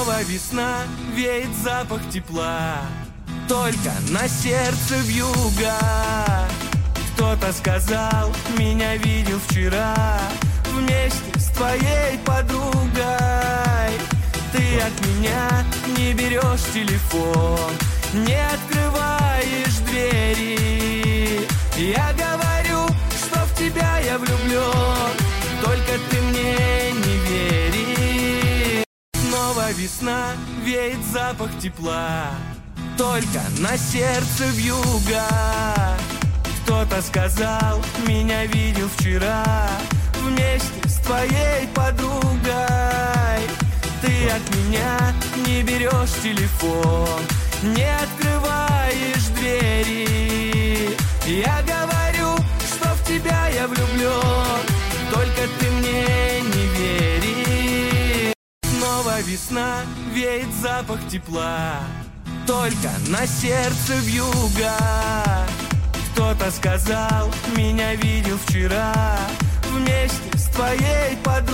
Снова весна, веет запах тепла, только на сердце вьюга. Кто-то сказал, меня видел вчера вместе с твоей подругой. Ты от меня не берешь телефон, не открываешь двери. Я говорю, что в тебя я влюблен, только ты мне не веришь. Снова весна, веет запах тепла, только на сердце вьюга. Кто-то сказал, меня видел вчера вместе с твоей подругой. Ты от меня не берешь телефон, не открываешь двери. Я говорю, что в тебя я влюблен, только ты мне не веришь. Снова весна, веет запах тепла, только на сердце вьюга. Кто-то сказал, меня видел вчера вместе с твоей подругой.